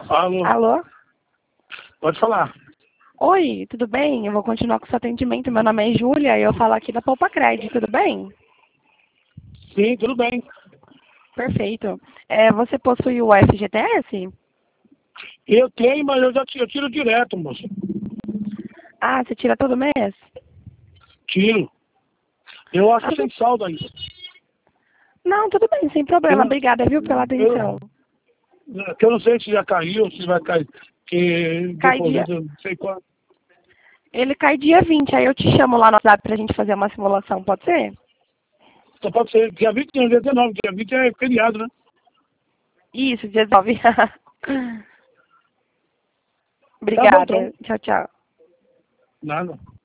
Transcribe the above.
Alô, Alô? pode falar. Oi, tudo bem? Eu vou continuar com o seu atendimento. Meu nome é Júlia e eu falo aqui da Poupa Cred, tudo bem? Sim, tudo bem. Perfeito. Você possui o FGTS? Eu tenho, mas eu tiro direto, moço. Ah, você tira todo mês? Tiro. Eu acho que Ah, tem saldo ainda. não, tudo bem, sem problema. Eu, Obrigada, viu, pela atenção. que eu não sei se já caiu, se vai cair. Que Cai dia... deposito, eu não sei quanto. Ele cai dia 20, aí eu te chamo lá no WhatsApp pra gente fazer uma simulação, pode ser? Só pode ser dia 20 e dia 19. Dia 20 é feriado, né? Isso, dia 19. Tá bom, então. Obrigada. Tchau, tchau. Nada.